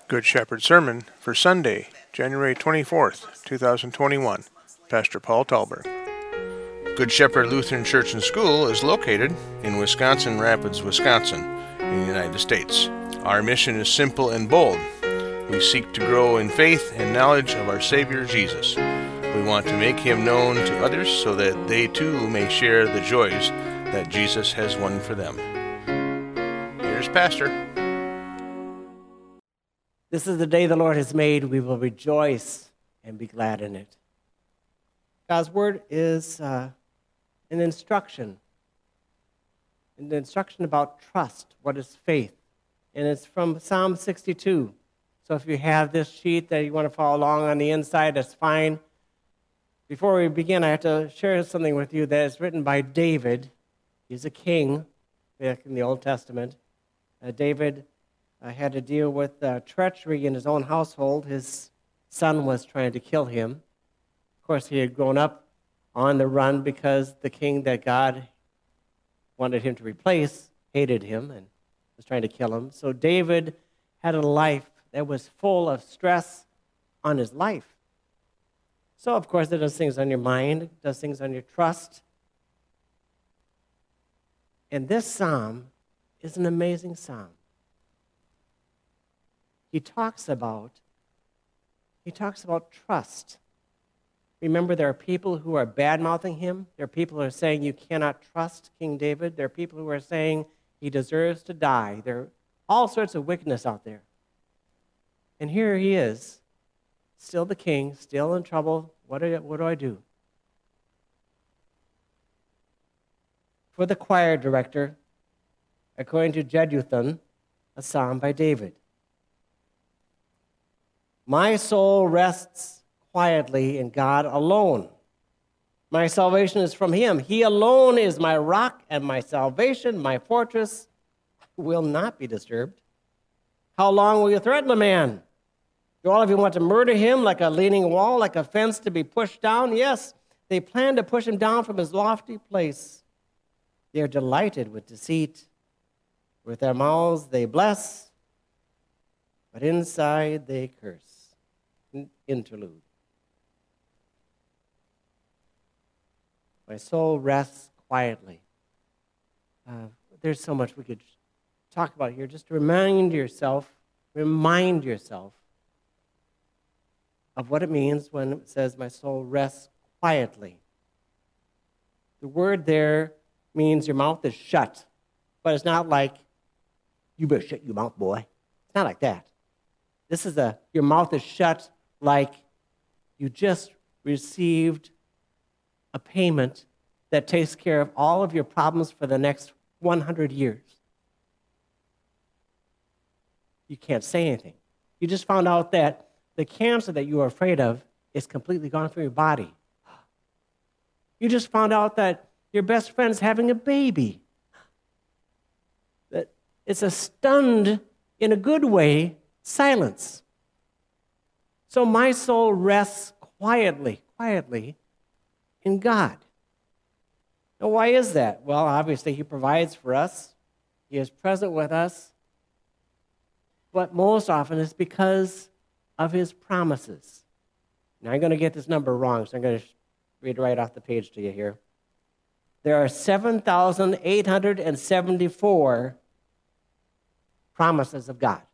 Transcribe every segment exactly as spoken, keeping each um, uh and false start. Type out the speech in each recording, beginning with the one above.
Good Shepherd Sermon for Sunday, January twenty-fourth, two thousand twenty-one. Pastor Paul Talberg. Good Shepherd Lutheran Church and School is located in Wisconsin Rapids, Wisconsin, in the United States. Our mission is simple and bold. We seek to grow in faith and knowledge of our Savior Jesus. We want to make Him known to others so that they too may share the joys that Jesus has won for them. Here's Pastor. This is the day the Lord has made. We will rejoice and be glad in it. God's word is uh, an instruction, an instruction about trust. What is faith? And it's from Psalm sixty-two. So if you have this sheet that you want to follow along on the inside, that's fine. Before we begin, I have to share something with you that is written by David. He's a king back in the Old Testament. Uh, David uh, had to deal with uh, treachery in his own household. His son was trying to kill him. Of course, he had grown up on the run because the king that God wanted him to replace hated him and was trying to kill him. So David had a life that was full of stress on his life. So, of course, it does things on your mind, it does things on your trust. And this psalm is an amazing psalm. He talks about, he talks about trust. Remember, there are people who are bad-mouthing him. There are people who are saying you cannot trust King David. There are people who are saying he deserves to die. There are all sorts of wickedness out there. And here he is, still the king, still in trouble. What do I, what do I do? For the choir director, according to Jeduthun, a psalm by David. My soul rests quietly in God alone. My salvation is from Him. He alone is my rock and my salvation, my fortress. I will not be disturbed. How long will you threaten a man? Do all of you want to murder him like a leaning wall, like a fence to be pushed down? Yes, they plan to push him down from his lofty place. They are delighted with deceit. With their mouths they bless, but inside they curse. Interlude. My soul rests quietly. Uh, there's so much we could talk about here. Just remind yourself, remind yourself of what it means when it says, my soul rests quietly. The word there means your mouth is shut, but it's not like, you better shut your mouth, boy. It's not like that. This is a, your mouth is shut like you just received a payment that takes care of all of your problems for the next one hundred years. You can't say anything. You just found out that the cancer that you were afraid of is completely gone from your body. You just found out that your best friend's having a baby. That it's a stunned, in a good way, silence. So my soul rests quietly, quietly in God. Now, why is that? Well, obviously, He provides for us. He is present with us. But most often it's because of His promises. Now, I'm going to get this number wrong, so I'm going to read right off the page to you here. There are seven thousand eight hundred seventy-four promises of God.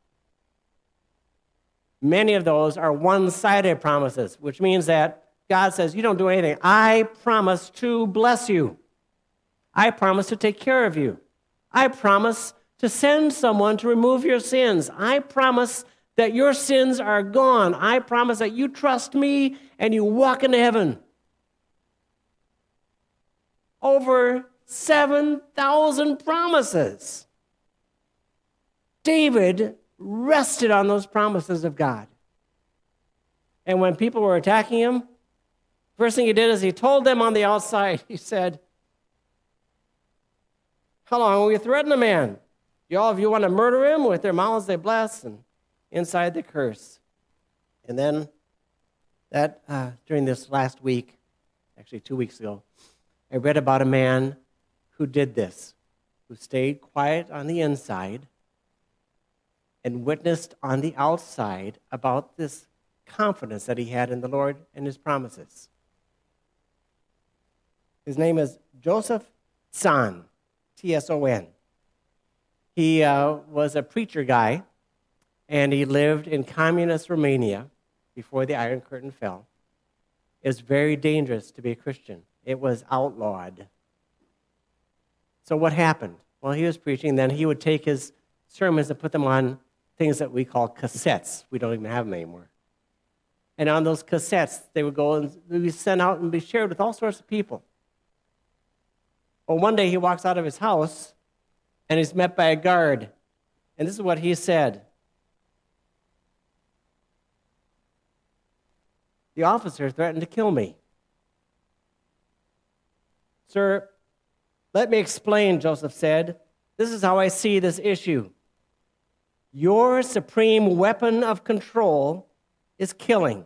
Many of those are one-sided promises, which means that God says, you don't do anything. I promise to bless you. I promise to take care of you. I promise to send someone to remove your sins. I promise that your sins are gone. I promise that you trust me and you walk into heaven. Over seven thousand promises. David rested on those promises of God. And when people were attacking him, first thing he did is he told them on the outside, he said, how long will you threaten a man? You all of you want to murder him? With their mouths they bless, and inside they curse. And then that uh, during this last week, actually two weeks ago, I read about a man who did this, who stayed quiet on the inside, and witnessed on the outside about this confidence that he had in the Lord and his promises. His name is Joseph Tson, T S O N. He uh, was a preacher guy, and he lived in communist Romania before the Iron Curtain fell. It was very dangerous to be a Christian. It was outlawed. So what happened? Well, he was preaching, then he would take his sermons and put them on things that we call cassettes. We don't even have them anymore. And on those cassettes, they would go and be sent out and be shared with all sorts of people. Well, one day he walks out of his house, and he's met by a guard. And this is what he said. The officer threatened to kill me. Sir, let me explain, Joseph said. This is how I see this issue. Your supreme weapon of control is killing.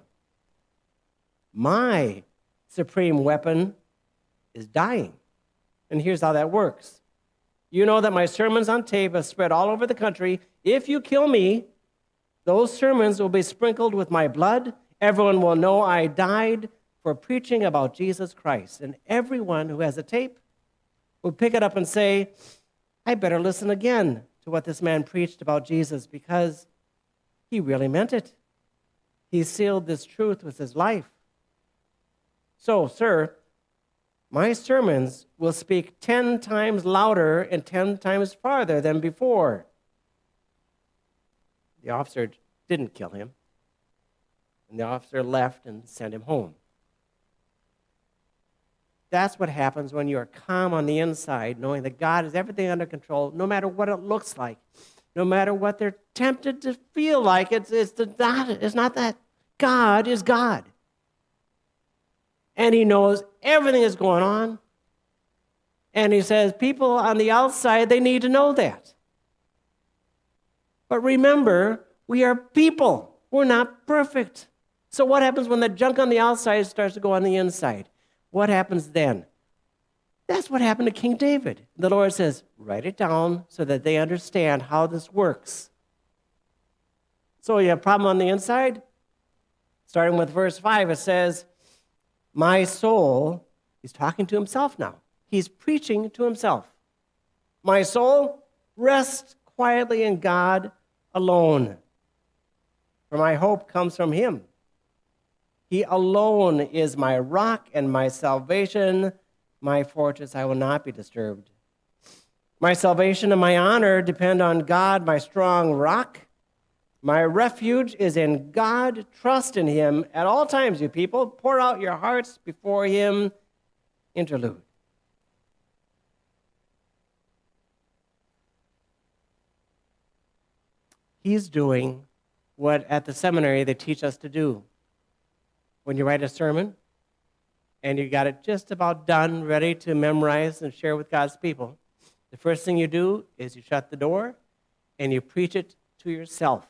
My supreme weapon is dying. And here's how that works. You know that my sermons on tape have spread all over the country. If you kill me, those sermons will be sprinkled with my blood. Everyone will know I died for preaching about Jesus Christ. And everyone who has a tape will pick it up and say, I better listen again to what this man preached about Jesus because he really meant it. He sealed this truth with his life. So, sir, my sermons will speak ten times louder and ten times farther than before. The officer didn't kill him, and the officer left and sent him home. That's what happens when you're calm on the inside, knowing that God has everything under control, no matter what it looks like, no matter what they're tempted to feel like. It's, it's, the, not, it's not that. God is God. And he knows everything that's going on. And he says, people on the outside, they need to know that. But remember, we are people. We're not perfect. So what happens when the junk on the outside starts to go on the inside? What happens then? That's what happened to King David. The Lord says, write it down so that they understand how this works. So you have a problem on the inside? Starting with verse five, it says, my soul, he's talking to himself now. He's preaching to himself. My soul, rest quietly in God alone, for my hope comes from him. He alone is my rock and my salvation, my fortress. I will not be disturbed. My salvation and my honor depend on God, my strong rock. My refuge is in God. Trust in him at all times, you people. Pour out your hearts before him. Interlude. He's doing what at the seminary they teach us to do. When you write a sermon and you got it just about done, ready to memorize and share with God's people, the first thing you do is you shut the door and you preach it to yourself.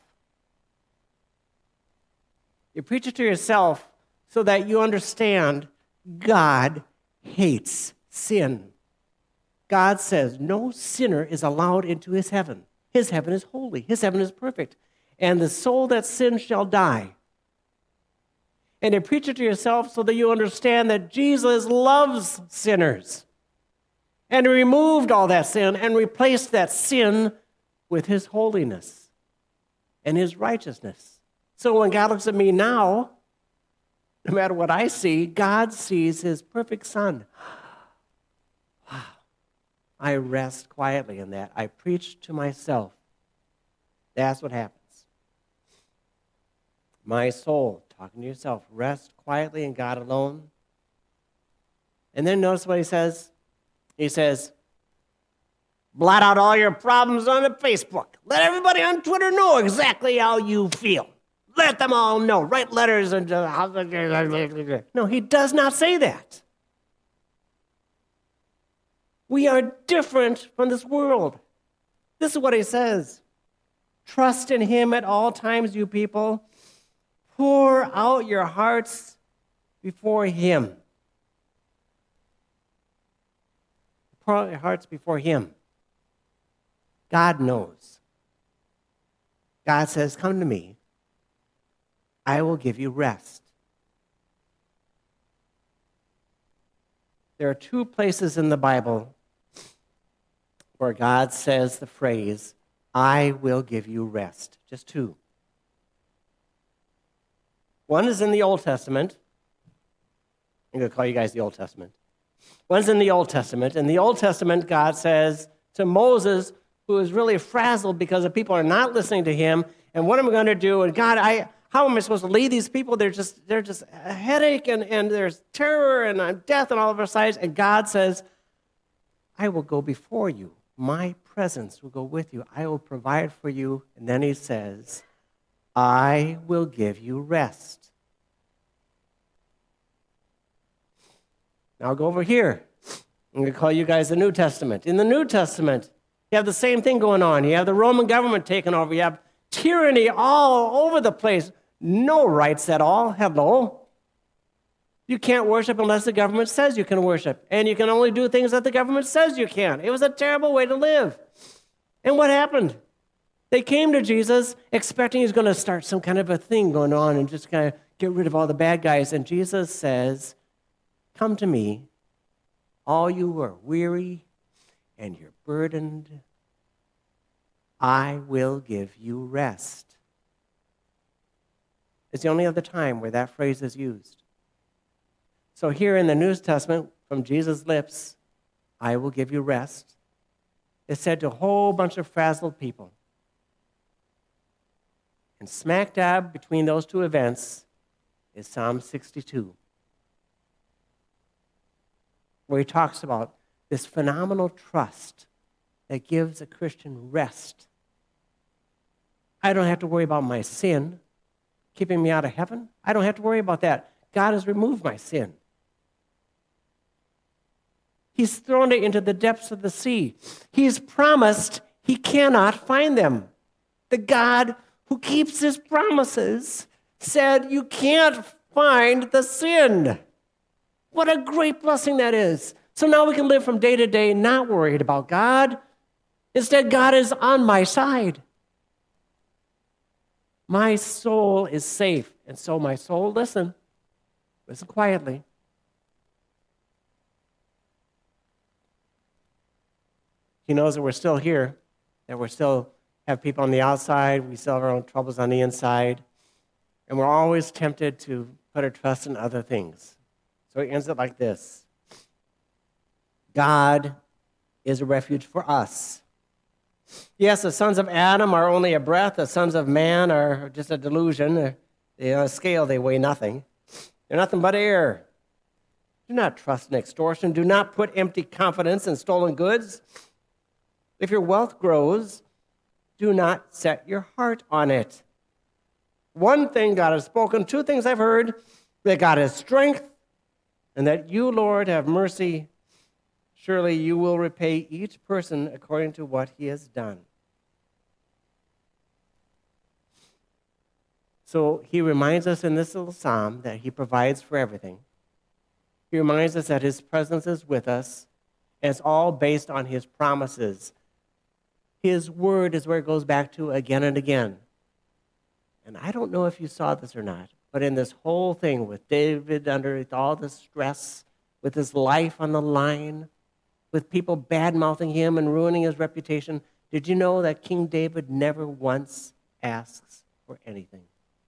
You preach it to yourself so that you understand God hates sin. God says no sinner is allowed into his heaven. His heaven is holy. His heaven is perfect. And the soul that sins shall die. And you preach it to yourself so that you understand that Jesus loves sinners. And he removed all that sin and replaced that sin with his holiness and his righteousness. So when God looks at me now, no matter what I see, God sees his perfect Son. Wow. I rest quietly in that. I preach to myself. That's what happens. My soul, talking to yourself, rest quietly in God alone. And then notice what he says. He says, blot out all your problems on the Facebook. Let everybody on Twitter know exactly how you feel. Let them all know. Write letters. And no, he does not say that. We are different from this world. This is what he says. Trust in him at all times, you people. Pour out your hearts before him. Pour out your hearts before him. God knows. God says, come to me. I will give you rest. There are two places in the Bible where God says the phrase, I will give you rest. Just two. One is in the Old Testament. I'm going to call you guys the Old Testament. One's in the Old Testament. In the Old Testament, God says to Moses, who is really frazzled because the people are not listening to him, and what am I going to do? And God, I, how am I supposed to lead these people? They're just, they're just a headache, and, and there's terror and death on all of our sides. And God says, I will go before you. My presence will go with you. I will provide for you. And then he says, I will give you rest. Now I'll go over here. I'm going to call you guys the New Testament. In the New Testament, you have the same thing going on. You have the Roman government taking over. You have tyranny all over the place. No rights at all. Hello. You can't worship unless the government says you can worship. And you can only do things that the government says you can. It was a terrible way to live. And what happened? They came to Jesus expecting he's going to start some kind of a thing going on and just kind of get rid of all the bad guys. And Jesus says, come to me, all you who are weary and you're burdened. I will give you rest. It's the only other time where that phrase is used. So here in the New Testament, from Jesus' lips, I will give you rest. It's said to a whole bunch of frazzled people. And smack dab between those two events is Psalm sixty-two, where he talks about this phenomenal trust that gives a Christian rest. I don't have to worry about my sin keeping me out of heaven. I don't have to worry about that. God has removed my sin. He's thrown it into the depths of the sea. He's promised he cannot find them. The God who keeps his promises said you can't find the sin. What a great blessing that is. So now we can live from day to day not worried about God. Instead, God is on my side. My soul is safe. And so my soul, listen, listen quietly. He knows that we're still here, that we're still have people on the outside, we still have our own troubles on the inside, and we're always tempted to put our trust in other things. So he ends it like this. God is a refuge for us. Yes, the sons of Adam are only a breath. The sons of man are just a delusion. They're on a scale, they weigh nothing. They're nothing but air. Do not trust in extortion. Do not put empty confidence in stolen goods. If your wealth grows, do not set your heart on it. One thing God has spoken, two things I've heard, that God has strength, and that you, Lord, have mercy. Surely you will repay each person according to what he has done. So he reminds us in this little psalm that he provides for everything. He reminds us that his presence is with us, and it's all based on his promises. His word is where it goes back to again and again. And I don't know if you saw this or not, but in this whole thing with David under all the stress, with his life on the line, with people bad-mouthing him and ruining his reputation, did you know that King David never once asks for anything?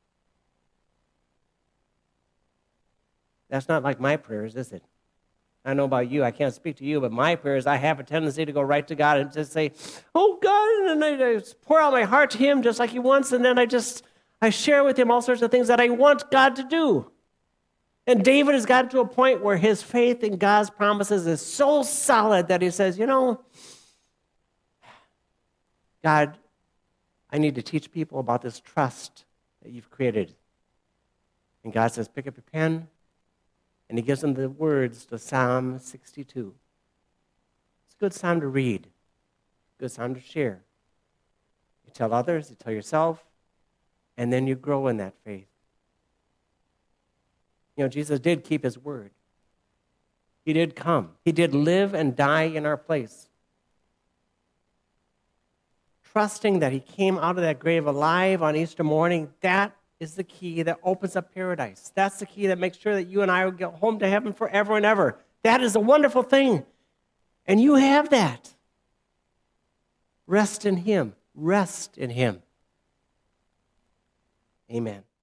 That's not like my prayers, is it? I know about you, I can't speak to you, but my prayers, I have a tendency to go right to God and just say, oh God, and I, I pour out my heart to him just like he wants, and then I just, I share with him all sorts of things that I want God to do. And David has gotten to a point where his faith in God's promises is so solid that he says, you know, God, I need to teach people about this trust that you've created. And God says, pick up your pen. And he gives them the words to Psalm sixty-two. It's a good psalm to read, a good psalm to share. You tell others, you tell yourself, and then you grow in that faith. You know, Jesus did keep his word. He did come. He did live and die in our place. trusting that he came out of that grave alive on Easter morning, that is the key that opens up paradise. That's the key that makes sure that you and I will get home to heaven forever and ever. That is a wonderful thing. And you have that. Rest in him. Rest in him. Amen.